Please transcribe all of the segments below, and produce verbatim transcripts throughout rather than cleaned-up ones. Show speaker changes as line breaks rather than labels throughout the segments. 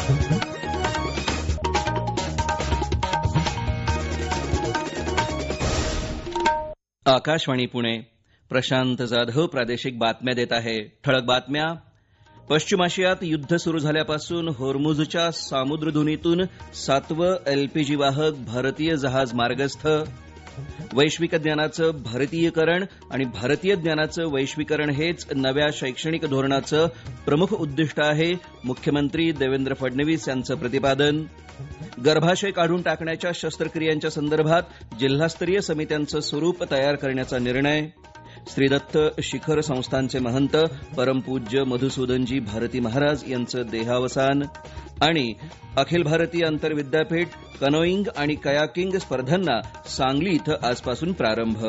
आकाशवाणी पुणे. प्रशांत जाधव प्रादेशिक बातम्या देत आहे. ठळक बातम्या. पश्चिम आशियात युद्ध सुरू झाल्यापासून होर्मुझच्या सामुद्रधुनीतून सातवं एलपीजी वाहक भारतीय जहाज मार्गस्थ. वैश्विक ज्ञानाचं भारतीयीकरण आणि भारतीय ज्ञानाचं वैश्वीकरण हेच नव्या शैक्षणिक धोरणाचं प्रमुख उद्दिष्ट आहे. मुख्यमंत्री देवेंद्र फडणवीस यांचं प्रतिपादन. गर्भाशय काढून टाकण्याच्या शस्त्रक्रियांच्या संदर्भात जिल्हास्तरीय समित्यांचं स्वरूप तयार करण्याचा निर्णय. श्रीदत्त शिखर संस्थानचे महंत परमपूज्य मधुसूदनजी भारती महाराज यांचं देहावसान. आणि अखिल भारतीय आंतरविद्यापीठ कनोईंग आणि कयाकिंग स्पर्धांना सांगली इथं आजपासून प्रारंभ.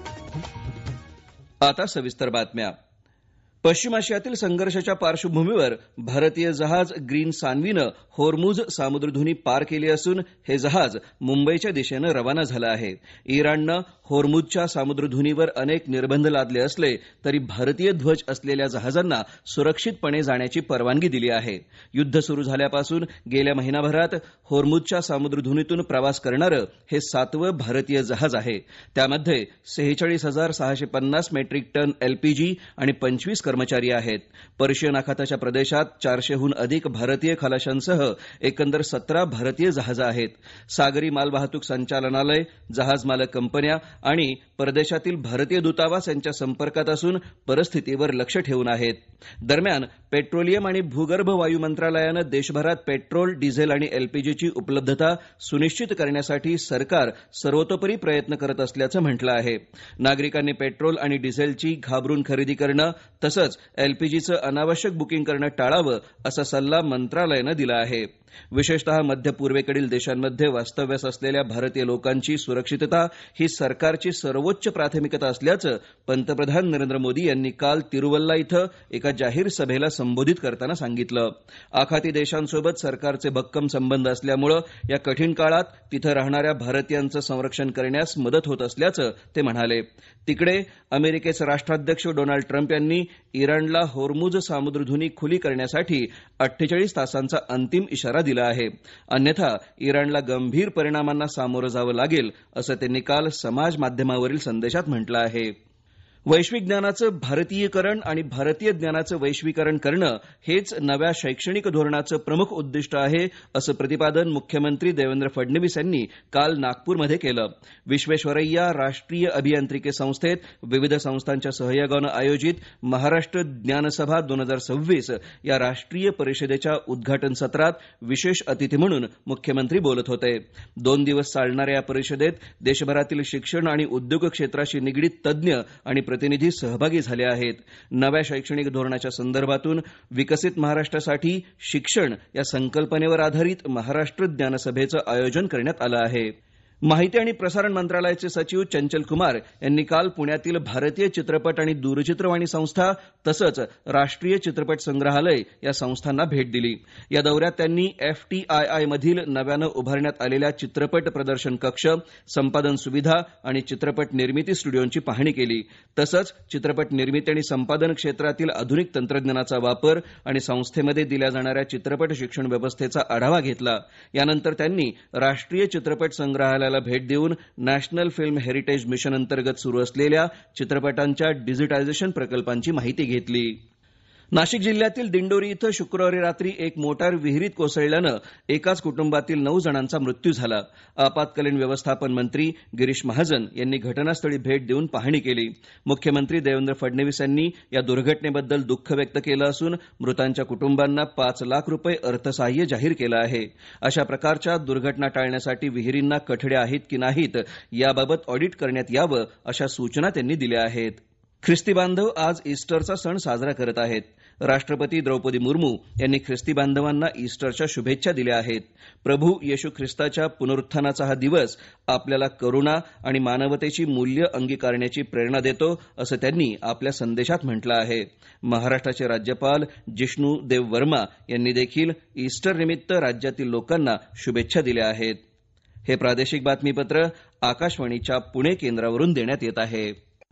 आता सविस्तर बातम्या. पश्चिम आशियातील संघर्षाच्या पार्श्वभूमीवर भारतीय जहाज ग्रीन सान्वीनं होर्मुझ सामुद्रधुनी पार केली असून हे जहाज मुंबईच्या दिशेनं रवाना झालं आहे. इराणनं होर्मुझच्या सामुद्रधुनीवर अनेक निर्बंध लादले असले तरी भारतीय ध्वज असलेल्या जहाजांना सुरक्षितपणे जाण्याची परवानगी दिली आहे. युद्ध सुरू झाल्यापासून गेल्या महिनाभरात होर्मुझच्या सामुद्रधुनीतून प्रवास करणारं हे सातवं भारतीय जहाज आहे. त्यामध्ये सेहेचाळीस हजार सहाशे पन्नास मेट्रिक टन एलपीजी आणि पंचवीस कर्मचारी आहेत. पर्शियन आखाताच्या प्रदेशात चारशेहून अधिक भारतीय खलाशांसह एकंदर सतरा भारतीय जहाजं आहेत. सागरी मालवाहतूक संचालनालय, जहाज मालक कंपन्या आणि परदेशातील भारतीय दूतावास यांच्या संपर्कात असून परिस्थितीवर लक्ष ठेवून आहेत. दरम्यान पेट्रोलियम आणि भूगर्भ वायू मंत्रालयानं देशभरात पेट्रोल, डिझेल आणि एलपीजीची उपलब्धता सुनिश्चित करण्यासाठी सरकार सर्वतोपरी प्रयत्न करत असल्याचं म्हटलं आहे. नागरिकांनी पेट्रोल आणि डिझेलची घाबरून खरेदी करणं तसंच एलपीजीचं अनावश्यक बुकिंग करणं टाळावं असा सल्ला मंत्रालयानं दिला आहे. विशेषतः मध्य पूर्वेकडील देशांमध्ये वास्तव्यास असलेल्या भारतीय लोकांची सुरक्षितता ही सरकारची सर्वोच्च प्राथमिकता असल्याचं पंतप्रधान नरेंद्र मोदी यांनी काल तिरुवल्ला इथं एका जाहीर सभेला संबोधित करताना सांगितलं. आखाती देशांसोबत सरकारचे भक्कम संबंध असल्यामुळे या कठीण काळात तिथं राहणाऱ्या भारतीयांचं संरक्षण करण्यास मदत होत असल्याचं ते म्हणाले. तिकडे अमेरिकेचे राष्ट्राध्यक्ष डोनाल्ड ट्रम्प यांनी इराणला होर्मुझ सामुद्रधुनी खुली करण्यासाठी अठ्ठेचाळीस तासांचा अंतिम इशारा दिला आहे. अन्यथा इराणला गंभीर परिणामांना सामोरं जावं लागेल असं त्यांनी काल समाज माध्यमावरील संदेशात म्हटलं आहे. वैश्विक ज्ञानाचं भारतीयीकरण आणि भारतीय ज्ञानाचं वैश्वीकरण करणं हेच नव्या शैक्षणिक धोरणाचं प्रमुख उद्दिष्ट आहे असं प्रतिपादन मुख्यमंत्री देवेंद्र फडणवीस यांनी काल नागपूरमध्ये केलं. विश्वेश्वरय्या राष्ट्रीय अभियांत्रिकी संस्थेत विविध संस्थांच्या सहयोगानं आयोजित महाराष्ट्र ज्ञानसभा दोन हजार सव्वीस या राष्ट्रीय परिषदेच्या उद्घाटन सत्रात विशेष अतिथी म्हणून मुख्यमंत्री बोलत होते. दोन दिवस चालणाऱ्या या परिषदेत देशभरातील शिक्षण आणि उद्योग क्षेत्राशी निगडीत तज्ज्ञ आणि प्रतिनिधी सहभागी झाले आहेत. नव्या शैक्षणिक धोरणाच्या संदर्भातून विकसित महाराष्ट्रासाठी शिक्षण या संकल्पनेवर आधारित महाराष्ट्र ज्ञानसभेचं आयोजन करण्यात आलं आहे. माहिती आणि प्रसारण मंत्रालयाचे सचिव चंचल कुमार यांनी काल पुण्यातील भारतीय चित्रपट आणि दूरचित्रवाणी संस्था तसंच राष्ट्रीय चित्रपट संग्रहालय या संस्थांना भेट दिली. या दौऱ्यात त्यांनी एफ टी आय आय मधील नव्यानं उभारण्यात आलेल्या चित्रपट प्रदर्शन कक्ष, संपादन सुविधा आणि चित्रपट निर्मिती स्टुडिओंची पाहणी केली. तसंच चित्रपट निर्मिती आणि संपादन क्षेत्रातील आधुनिक तंत्रज्ञानाचा वापर आणि संस्थेमध्ये दिल्या जाणाऱ्या चित्रपट शिक्षण व्यवस्थेचा आढावा घेतला. यानंतर त्यांनी राष्ट्रीय चित्रपट संग्रहालय भेट देऊन नॅशनल फिल्म हेरिटेज मिशन अंतर्गत सुरू असलेल्या चित्रपटांच्या डिजिटायझेशन प्रकल्पांची माहिती घेतली. नाशिक जिल्ह्यातील दिंडोरी इथं शुक्रवारी रात्री एक मोटार विहिरीत कोसळल्यानं एकाच कुटुंबातील नऊ जणांचा मृत्यू झाला. आपत्कालीन व्यवस्थापन मंत्री गिरीश महाजन यांनी घटनास्थळी भेट देऊन पाहणी केली. मुख्यमंत्री देवेंद्र फडणवीस यांनी या दुर्घटनेबद्दल दुःख व्यक्त केलं असून मृतांच्या कुटुंबांना पाच लाख रुपये अर्थसहाय्य जाहीर केलं आहे. अशा प्रकारच्या दुर्घटना टाळण्यासाठी विहिरींना कठडे आहेत की नाहीत याबाबत ऑडिट करण्यात यावं अशा सूचना त्यांनी दिल्या आहेत. ख्रिस्ती बांधव आज ईस्टरचा सण साजरा करत आहेत. राष्ट्रपती द्रौपदी मुर्मू यांनी ख्रिस्ती बांधवांना ईस्टरच्या शुभेच्छा दिल्या आहेत. प्रभू येशू ख्रिस्ताच्या पुनरुत्थानाचा हा दिवस आपल्याला करुणा आणि मानवतेची मूल्य अंगीकारण्याची प्रेरणा देतो असं त्यांनी आपल्या संदेशात म्हटलं आहे. महाराष्ट्राचे राज्यपाल जिष्णू देव वर्मा यांनी देखील ईस्टर निमित्त राज्यातील लोकांना शुभेच्छा दिल्या आहेत. हे प्रादेशिक बातमीपत्र आकाशवाणीच्या पुणे केंद्रावरून देण्यात येत आहे.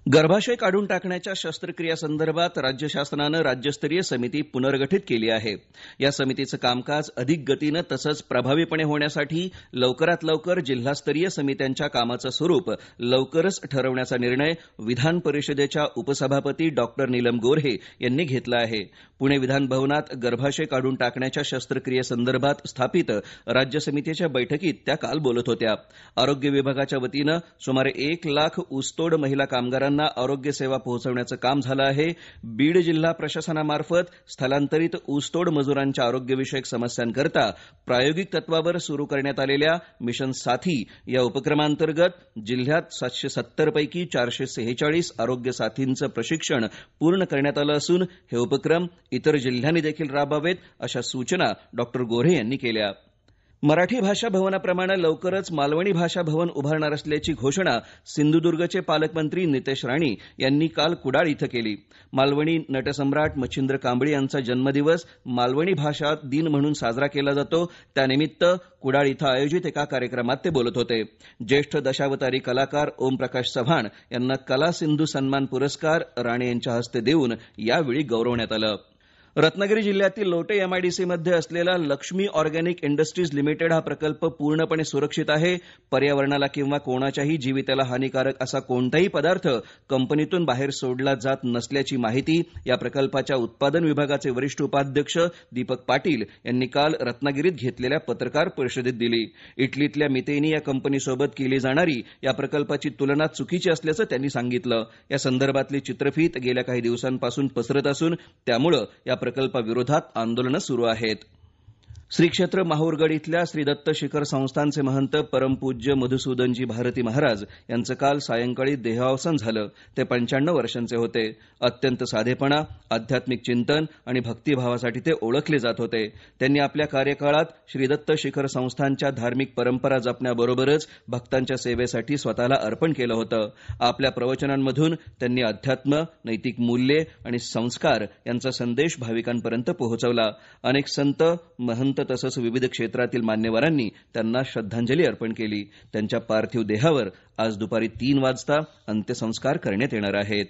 गर्भाशय काढून टाकण्याच्या शस्त्रक्रियासंदर्भात राज्य शासनानं राज्यस्तरीय समिती पुनर्गठित केली आहे. या समितीचं कामकाज अधिक गतीनं तसंच प्रभावीपणे होण्यासाठी लवकरात लवकर जिल्हास्तरीय समित्यांच्या कामाचं स्वरूप लवकरच ठरवण्याचा निर्णय विधान परिषदेच्या उपसभापती डॉक्टर नीलम गोऱ्हे यांनी घेतला आहे. पुणे विधान भवनात गर्भाशय काढून टाकण्याच्या शस्त्रक्रियेसंदर्भात स्थापित राज्य समितीच्या बैठकीत त्या काल बोलत होत्या. आरोग्य विभागाच्या वतीनं सुमारे एक लाख ऊसतोड महिला कामगारांना आरोग्य सेवा पोहोचवण्याचं काम झालं आहे. बीड जिल्हा प्रशासनामार्फत स्थलांतरित ऊसतोड मजुरांच्या आरोग्यविषयक समस्यांकरता प्रायोगिक तत्वावर सुरू करण्यात आलेल्या मिशन साथी या उपक्रमांतर्गत जिल्ह्यात सातशे सत्तर पैकी चारशे सेहेचाळीस आरोग्य साथींचं प्रशिक्षण पूर्ण करण्यात आलं असून हे उपक्रम इतर जिल्ह्यांनी देखील राबवावेत अशा सूचना डॉक्टर गोऱ्हे यांनी केल्या. मराठी भाषा भवनाप्रमाणे लवकरच मालवणी भाषा भवन उभारणार असल्याची घोषणा सिंधुदुर्गचे पालकमंत्री नितेश राणे यांनी काल कुडाळ इथं केली. मालवणी नटसम्राट मच्छिंद्र कांबळी यांचा जन्मदिवस मालवणी भाषा दिन म्हणून साजरा केला जातो. त्यानिमित्त कुडाळ इथं आयोजित एका कार्यक्रमात ते बोलत होते. ज्येष्ठ दशावतारी कलाकार ओमप्रकाश चव्हाण यांना कला सिंधू सन्मान पुरस्कार राणे यांच्या हस्ते देऊन यावेळी गौरवण्यात आलं. रत्नागिरी जिल्ह्यातील लोटे एमआयडीसीमध्ये असलेला लक्ष्मी ऑर्गॅनिक इंडस्ट्रीज लिमिटेड हा प्रकल्प पूर्णपणे सुरक्षित आहे. पर्यावरणाला किंवा कोणाच्याही जीविताला हानिकारक असा कोणताही पदार्थ कंपनीतून बाहेर सोडला जात नसल्याची माहिती या प्रकल्पाच्या उत्पादन विभागाचे वरिष्ठ उपाध्यक्ष दीपक पाटील यांनी काल रत्नागिरीत घेतलेल्या पत्रकार परिषदेत दिली. इटलीतल्या मितेनी या कंपनीसोबत केली जाणारी या प्रकल्पाची तुलना चुकीची असल्याचं त्यांनी सांगितलं. या संदर्भातली चित्रफीत गेल्या काही दिवसांपासून पसरत असून त्यामुळे या प्रकल्पाविरोधात आंदोलनं सुरू आहेत. श्री क्षेत्र माहूरगड इथल्या श्री दत्त शिखर संस्थानचे महंत परमपूज्य मधुसूदनजी भारती महाराज यांचं काल सायंकाळी देहावसान झालं. ते पंच्याण्णव वर्षांचे होते. अत्यंत साधेपणा, आध्यात्मिक चिंतन आणि भक्तिभावासाठी ते ओळखले जात होते. त्यांनी आपल्या कार्यकाळात श्री दत्त शिखर संस्थानच्या धार्मिक परंपरा जपण्याबरोबरच भक्तांच्या सेवेसाठी स्वतःला अर्पण केलं होतं. आपल्या प्रवचनांमधून त्यांनी अध्यात्म, नैतिक मूल्ये आणि संस्कार यांचा संदेश भाविकांपर्यंत पोहोचवला. अनेक संत, महंत तसंच विविध क्षेत्रातील मान्यवरांनी त्यांना श्रद्धांजली अर्पण केली. त्यांच्या पार्थिव देहावर आज दुपारी तीन वाजता अंत्यसंस्कार करण्यात येणार आहेत.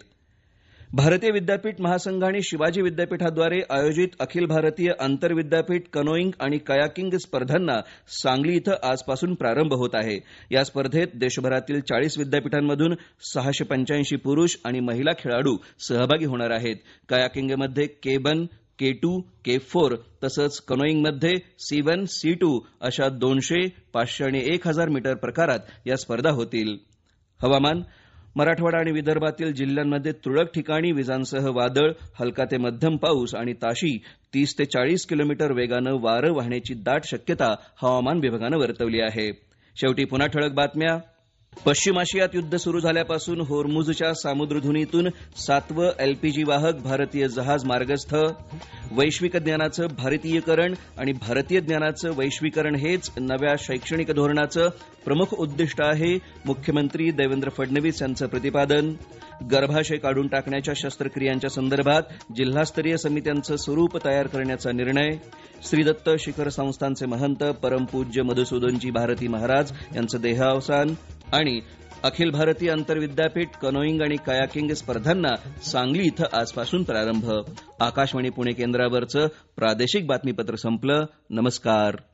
भारतीय विद्यापीठ महासंघ आणि शिवाजी विद्यापीठाद्वारे आयोजित अखिल भारतीय आंतरविद्यापीठ कनोईंग आणि कयाकिंग स्पर्धांना सांगली इथं आजपासून प्रारंभ होत आहे. या स्पर्धेत देशभरातील चाळीस विद्यापीठांमधून सहाशे पंच्याऐंशी पुरुष आणि महिला खेळाडू सहभागी होणार आहेत. कयाकिंगमध्ये K one, K two, K four तसंच कनोईंगमध्ये सी वन, सी टू अशा दोनशे, पाचशे आणि एक हजार मीटर प्रकारात या स्पर्धा होतील. हवामान. मराठवाडा आणि विदर्भातील जिल्ह्यांमध्ये तुरळक ठिकाणी विजांसह वादळ, हलका ते मध्यम पाऊस आणि ताशी तीस ते चाळीस किलोमीटर वेगानं वारं वाहण्याची दाट शक्यता हवामान विभागानं वर्तवली आहे. शेवटी पुन्हा ठळक बातम्या. पश्चिम आशियात युद्ध सुरू झाल्यापासून होर्मुझच्या सामुद्रधुनीतून सातवं एलपीजी वाहक भारतीय जहाज मार्गस्थ. वैश्विक ज्ञानाचं भारतीयीकरण आणि भारतीय ज्ञानाचं वैश्वीकरण हेच नव्या शैक्षणिक धोरणाचं प्रमुख उद्दिष्ट आहे. मुख्यमंत्री देवेंद्र फडणवीस यांचं प्रतिपादन. गर्भाशय काढून टाकण्याच्या शस्त्रक्रियांच्या संदर्भात जिल्हास्तरीय समित्यांचं स्वरूप तयार करण्याचा निर्णय. श्री दत्त शिखर संस्थानचे महंत परमपूज्य मधुसूदनजी भारती महाराज यांचं देहावसान. आणि अखिल भारतीय आंतरविद्यापीठ कनोईंग आणि कयाकिंग स्पर्धांना सांगली इथं आजपासून प्रारंभ. आकाशवाणी पुणे केंद्रावरचं प्रादेशिक बातमीपत्र संपलं. नमस्कार.